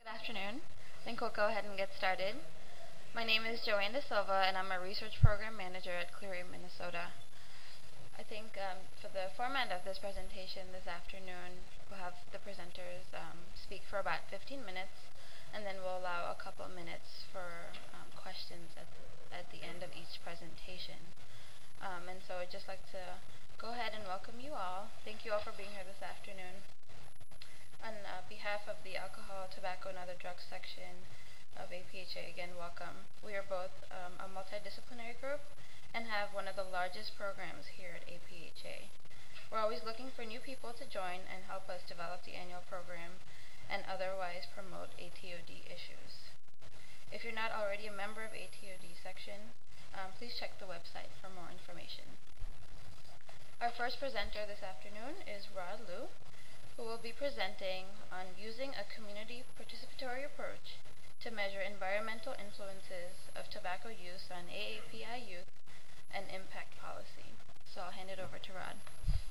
Afternoon. I think we'll go ahead and get started. My name is Joanne De Silva, and I'm a research program manager at Cleary, Minnesota. I think for the format of this presentation this afternoon, we'll have the presenters speak for about 15 minutes, and then we'll allow a couple of minutes for questions at the end of each presentation. And so I'd just like to go ahead and welcome you all. Thank you all for being here this afternoon. On behalf of the Alcohol, Tobacco, and Other Drugs section of APHA, again, welcome. We are both a multidisciplinary group and have one of the largest programs here at APHA. We're always looking for new people to join and help us develop the annual program and otherwise promote ATOD issues. If you're not already a member of ATOD section, please check the website for more information. Our first presenter this afternoon is Rod Liu, who will be presenting on using a community participatory approach to measure environmental influences of tobacco use on AAPI youth and impact policy. So I'll hand it over to Rod.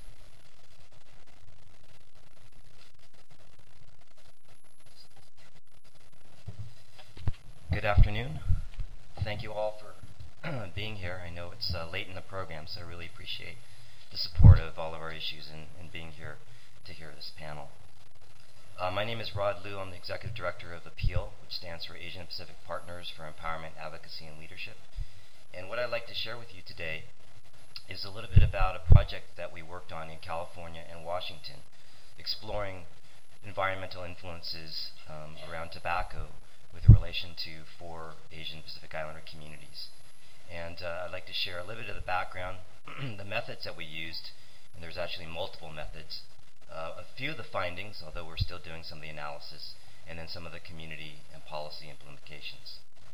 Good afternoon. Thank you all for being here. I know it's late in the program, so I really appreciate the support of all of our issues and being here to hear this panel. My name is Rod Liu. I'm the Executive Director of APPEAL, which stands for Asian Pacific Partners for Empowerment, Advocacy, and Leadership. And what I'd like to share with you today is a little bit about a project that we worked on in California and Washington, exploring environmental influences around tobacco with relation to 4 Asian Pacific Islander communities. And I'd like to share a little bit of the background, the methods that we used, and there's actually multiple methods, a few of the findings, although we're still doing some of the analysis, and then some of the community and policy implications.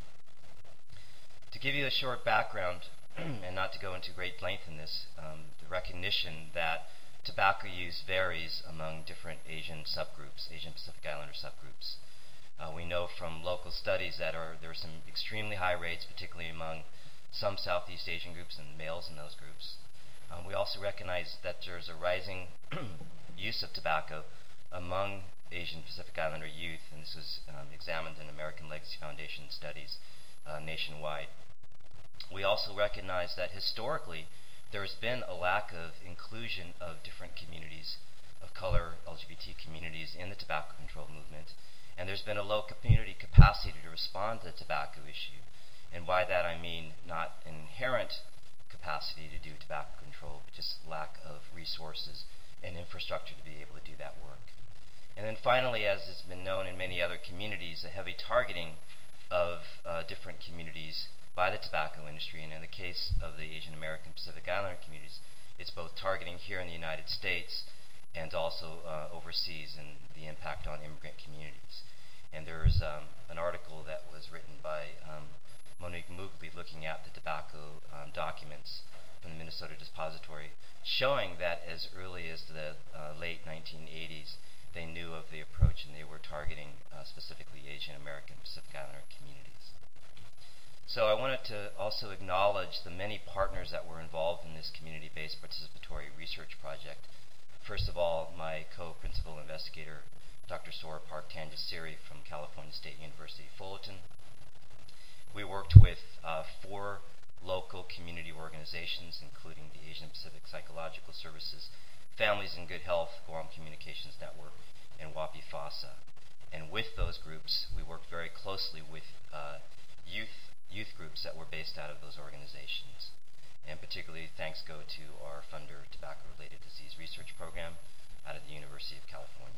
To give you a short background, and not to go into great length in this, the recognition that tobacco use varies among different Asian subgroups, Asian Pacific Islander subgroups. We know from local studies that there are some extremely high rates, particularly among some Southeast Asian groups and males in those groups. We also recognize that there's a rising use of tobacco among Asian Pacific Islander youth, and this was examined in American Legacy Foundation studies nationwide. We also recognize that historically there has been a lack of inclusion of different communities of color, LGBT communities in the tobacco control movement, and there's been a low community capacity to respond to the tobacco issue. And by that I mean not an inherent capacity to do tobacco control, but just lack of resources and infrastructure to be able to do that work. And then finally, as has been known in many other communities, a heavy targeting of different communities by the tobacco industry, and in the case of the Asian American Pacific Islander communities, it's both targeting here in the United States and also overseas, and the impact on immigrant communities. And there's an article that was written by Monique Mugli looking at the tobacco documents from the Minnesota Depository, showing that as early as the late 1980s, they knew of the approach and they were targeting specifically Asian American Pacific Islander communities. So I wanted to also acknowledge the many partners that were involved in this community-based participatory research project. First of all, my co-principal investigator, Dr. Sora Park Tanjasiri from California State University, Fullerton. We worked with 4 local community organizations, including the Asian Pacific Psychological Services, Families in Good Health, Guam Communications Network, and WAPI FASA. And with those groups, we worked very closely with youth groups that were based out of those organizations. And particularly thanks go to our funder, Tobacco-Related Disease Research Program out of the University of California.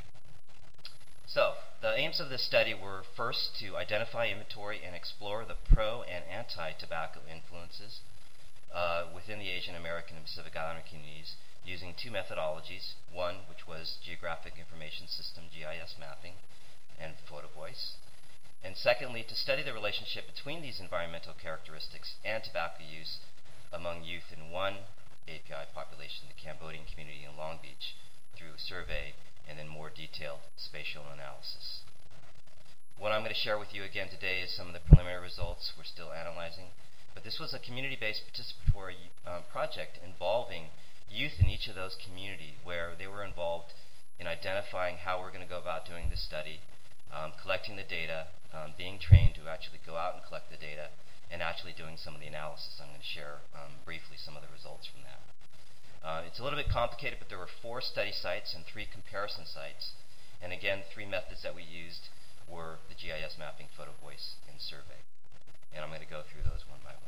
So, the aims of this study were first to identify, inventory, and explore the pro- and anti-tobacco influences within the Asian American and Pacific Islander communities using 2 methodologies. One, which was Geographic Information System, GIS mapping, and photo voice. And secondly, to study the relationship between these environmental characteristics and tobacco use among youth in one API population, the Cambodian community in Long Beach, through survey and then more detailed spatial analysis. What I'm going to share with you again today is some of the preliminary results we're still analyzing, but this was a community-based participatory project involving youth in each of those communities, where they were involved in identifying how we're going to go about doing this study, collecting collecting the data, being trained to actually go out and collect the data, and actually doing some of the analysis. I'm going to share briefly some of the results from that. It's a little bit complicated, but there were 4 study sites and 3 comparison sites. And again, 3 methods that we used were the GIS mapping, photo voice, and survey. And I'm going to go through those one by one.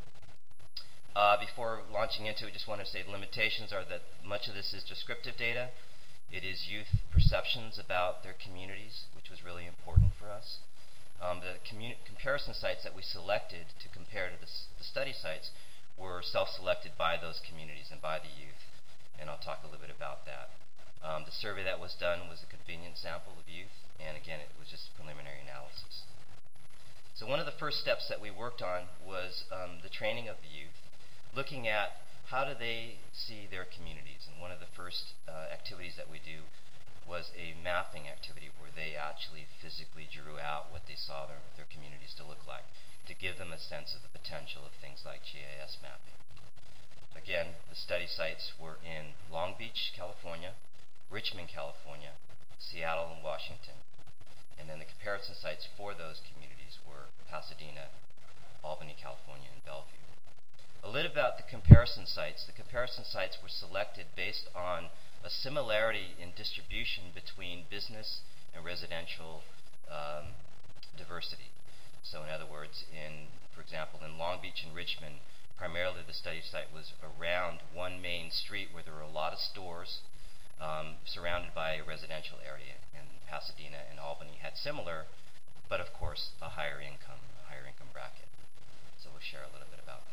Before launching into it, just want to say the limitations are that much of this is descriptive data. It is youth perceptions about their communities, which was really important for us. The comparison sites that we selected to compare to the study sites were self-selected by those communities and by the youth, and I'll talk a little bit about that. The survey that was done was a convenient sample of youth, and again, it was just preliminary analysis. So one of the first steps that we worked on was the training of the youth, looking at how do they see their communities. And one of the first activities that we do was a mapping activity where they actually physically drew out what they saw their communities to look like, to give them a sense of the potential of things like GIS mapping. Again, the study sites were in Long Beach, California, Richmond, California, Seattle, and Washington. And then the comparison sites for those communities were Pasadena, Albany, California, and Bellevue. A little about the comparison sites. The comparison sites were selected based on a similarity in distribution between business and residential diversity. So in other words, for example, in Long Beach and Richmond, primarily the study site was around one main street where there were a lot of stores surrounded by a residential area. And Pasadena and Albany had similar, but of course a higher income bracket. So we'll share a little bit about that.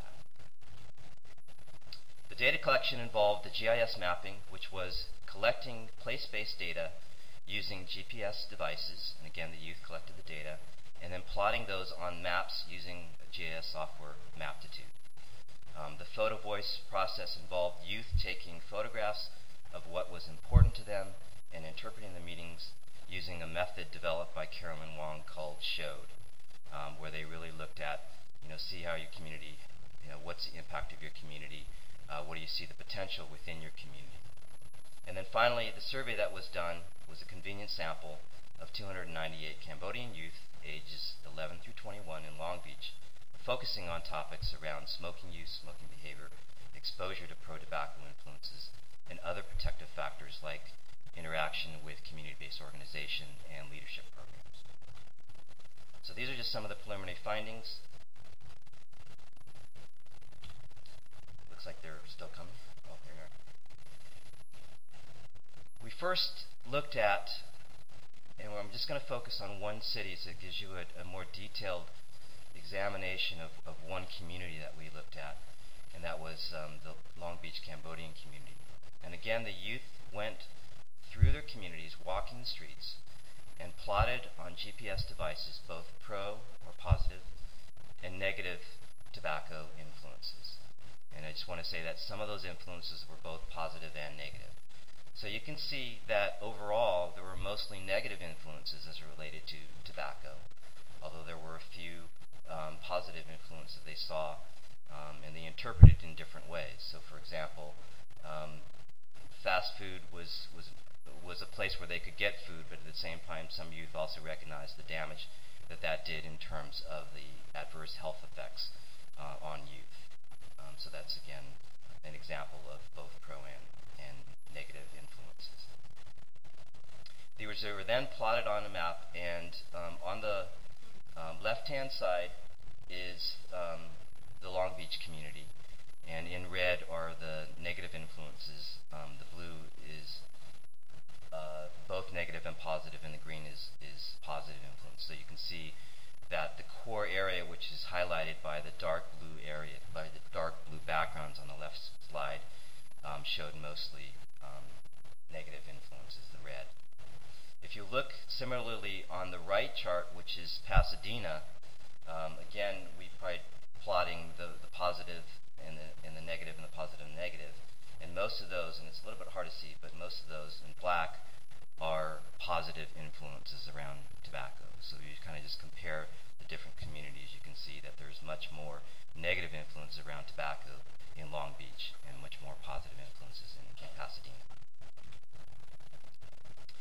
The data collection involved the GIS mapping, which was collecting place-based data using GPS devices, and again the youth collected the data, and then plotting those on maps using GIS software Maptitude. The photo voice process involved youth taking photographs of what was important to them and interpreting the meanings using a method developed by Carolyn Wong called SHOWed, where they really looked at, see how your community, what's the impact of your community, what do you see the potential within your community. And then finally, the survey that was done was a convenient sample of 298 Cambodian youth ages 11 through 21 in Long Beach, focusing on topics around smoking use, smoking behavior, exposure to pro-tobacco influences, and other protective factors like interaction with community-based organization and leadership programs. So these are just some of the preliminary findings. Looks like they're still coming. Oh, here we are. We first looked at, and I'm just going to focus on one city so it gives you a more detailed examination of one community that we looked at, and that was the Long Beach Cambodian community. And again, the youth went through their communities, walking the streets, and plotted on GPS devices both pro or positive and negative tobacco influences. And I just want to say that some of those influences were both positive and negative. So you can see that overall there were mostly negative influences as related to tobacco, although there were a few positive influences they saw, and they interpreted in different ways. So for example, fast food was a place where they could get food, but at the same time some youth also recognized the damage that did in terms of the adverse health effects on youth. So that's again an example of both pro and negative influences. These were then plotted on a map, and on the left-hand side is the Long Beach community, and in red are the negative influences. The blue is both negative and positive, and the green is positive influence. So you can see that the core area, which is highlighted by the dark blue area, by the dark blue backgrounds on the left slide, showed mostly negative influences, the red. If you look similarly on the right chart, which is Pasadena, again we tried plotting the positive and the negative and the positive and negative. And most of those, and it's a little bit hard to see, but most of those in black are positive influences around tobacco. So you kind of just compare the different communities, you can see that there's much more negative influence around tobacco in Long Beach and much more positive influences in Pasadena. This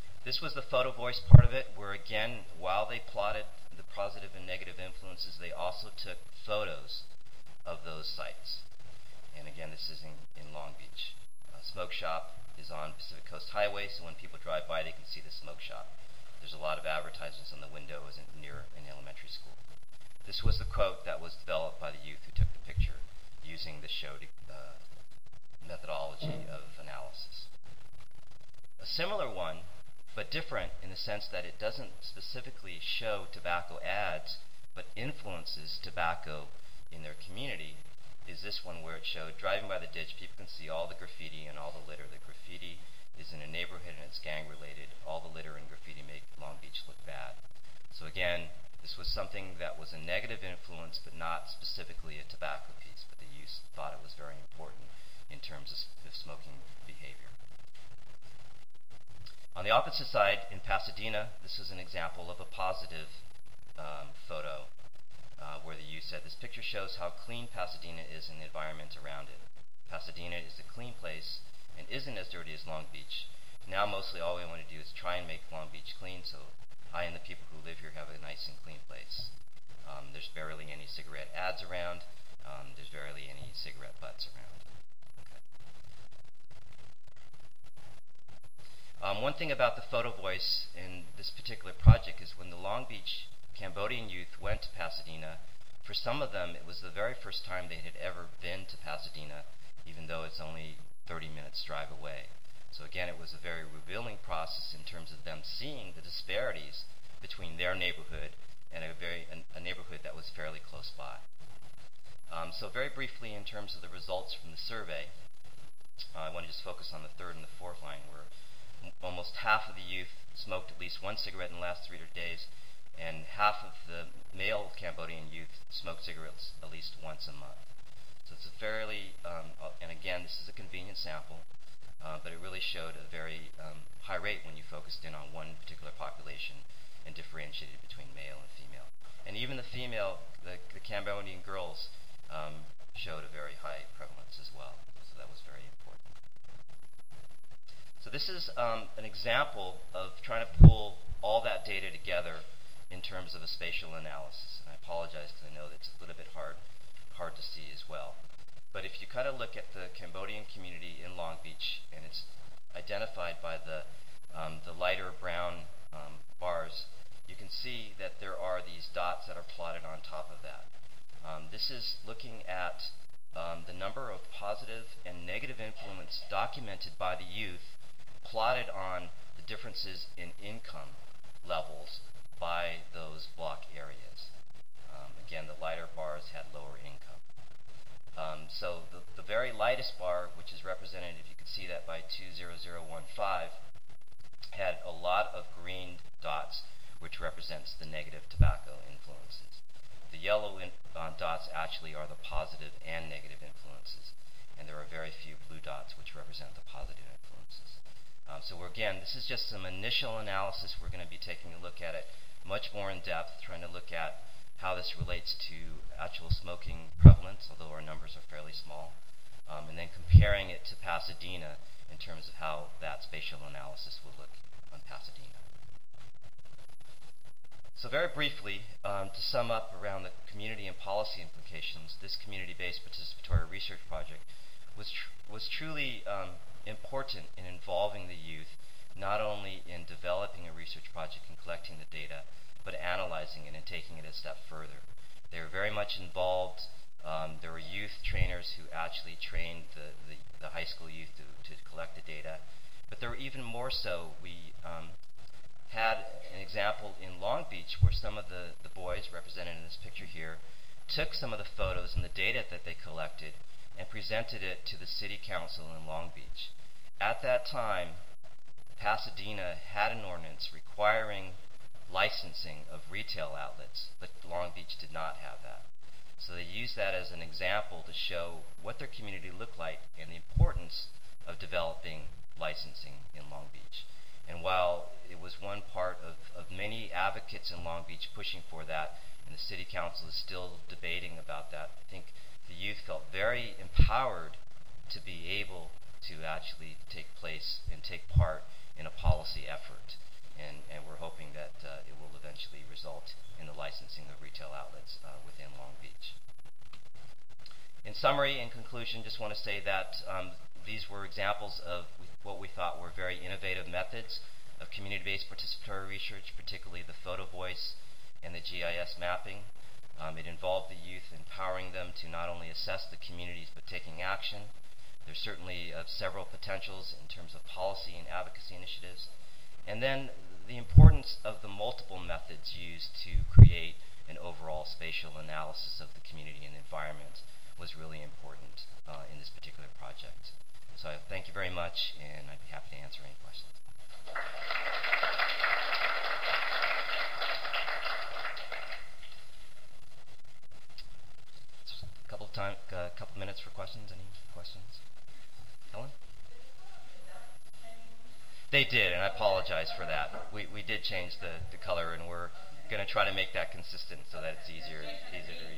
was the photo voice part of it, where again, while they plotted the positive and negative influences, they also took photos of those sites. And again, this is in Long Beach. Smoke Shop is on Pacific Coast Highway, so when people drive by, they can see the smoke shop. There's a lot of advertisements on the windows near an elementary school. This was the quote that was developed by the youth who took the picture using the show methodology of analysis. A similar one, but different in the sense that it doesn't specifically show tobacco ads, but influences tobacco in their community, is this one where it showed driving by the ditch, people can see all the graffiti and all the litter. The graffiti is in a neighborhood and it's gang related. All the litter and graffiti make Long Beach look bad. So again, this was something that was a negative influence, but not specifically a tobacco piece, but the youth thought it was very important in terms of smoking behavior. On the opposite side, in Pasadena, this is an example of a positive photo where the youth said, this picture shows how clean Pasadena is and the environment around it. Pasadena is a clean place and isn't as dirty as Long Beach. Now mostly all we want to do is try and make Long Beach clean, so I and the people who live here have a nice and clean place. There's barely any cigarette ads around. There's barely any cigarette butts around. Okay. One thing about the photo voice in this particular project is when the Long Beach Cambodian youth went to Pasadena, for some of them it was the very first time they had ever been to Pasadena, even though it's only 30 minutes drive away. So again, it was a very revealing process in terms of them seeing the disparities between their neighborhood and a neighborhood that was fairly close by. So very briefly, in terms of the results from the survey, I want to just focus on the third and the fourth line, where almost half of the youth smoked at least one cigarette in the last 3 days, and half of the male Cambodian youth smoked cigarettes at least once a month. So it's a fairly, and again, this is a convenient sample, but it really showed a very high rate when you focused in on one particular population and differentiated between male and female. And even the female, the Cambodian girls, showed a very high prevalence as well. So that was very important. So this is an example of trying to pull all that data together in terms of a spatial analysis. And I apologize because I know that's a little bit hard to see as well. But if you kind of look at the Cambodian community in Long Beach, and it's identified by the lighter brown bars, you can see that there are these dots that are plotted on top of that. This is looking at the number of positive and negative influence documented by the youth, plotted on the differences in income levels by those block areas. Again, the lighter bars had lower income. So the very lightest bar, which is represented, if you could see that, by 20015, had a lot of green dots, which represents the negative tobacco influences. The yellow dots actually are the positive and negative influences, and there are very few blue dots, which represent the positive influences. So again, this is just some initial analysis. We're going to be taking a look at it much more in depth, trying to look at how this relates to actual smoking prevalence, although our numbers are fairly small, and then comparing it to Pasadena in terms of how that spatial analysis will look on Pasadena. So very briefly, to sum up around the community and policy implications, this community-based participatory research project was truly important in involving the youth, not only in developing a research project and collecting the data, but analyzing it and taking it a step further. They were very much involved. There were youth trainers who actually trained the high school youth to collect the data. But there were even more so. We had an example in Long Beach where some of the boys, represented in this picture here, took some of the photos and the data that they collected and presented it to the city council in Long Beach. At that time, Pasadena had an ordinance requiring licensing of retail outlets, but Long Beach did not have that. So they used that as an example to show what their community looked like and the importance of developing licensing in Long Beach. And while it was one part of many advocates in Long Beach pushing for that, and the city council is still debating about that, I think the youth felt very empowered to be able to actually take place and take part in a policy effort. and we're hoping that it will eventually result in the licensing of retail outlets within Long Beach. In summary, in conclusion, just want to say that these were examples of what we thought were very innovative methods of community-based participatory research, particularly the photo voice and the GIS mapping. It involved the youth, empowering them to not only assess the communities but taking action. There's certainly several potentials in terms of policy and advocacy initiatives. And then the importance of the multiple methods used to create an overall spatial analysis of the community and environment was really important in this particular project. So I thank you very much, and I'd be happy to answer any questions. A couple minutes for questions. Any questions? Helen? They did, and I apologize for that. We did change the color, and we're going to try to make that consistent so that it's easier to read.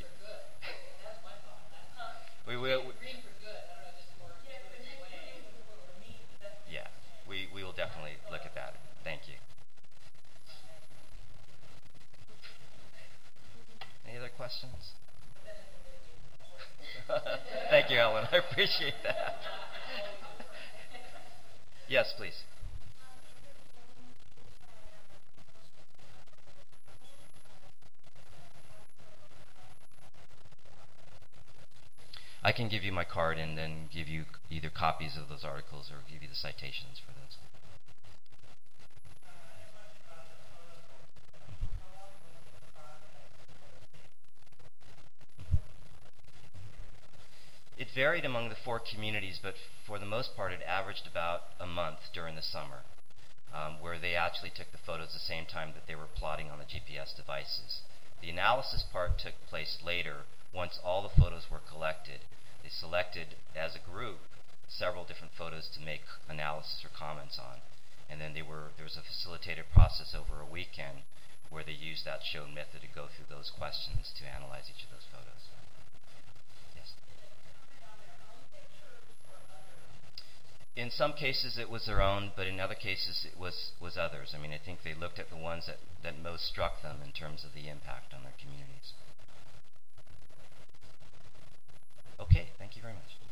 Yeah, we will definitely look at that. Thank you. Any other questions? Thank you, Ellen. I appreciate that. Yes, please. I can give you my card and then give you either copies of those articles or give you the citations for those. It varied among the 4 communities, but for the most part it averaged about a month during the summer, where they actually took the photos the same time that they were plotting on the GPS devices. The analysis part took place later, once all the photos were collected. They selected, as a group, several different photos to make analysis or comments on. And then there was a facilitated process over a weekend where they used that shown method to go through those questions to analyze each of those photos. In some cases it was their own, but in other cases it was others. I mean, I think they looked at the ones that most struck them in terms of the impact on their communities. Okay, thank you very much.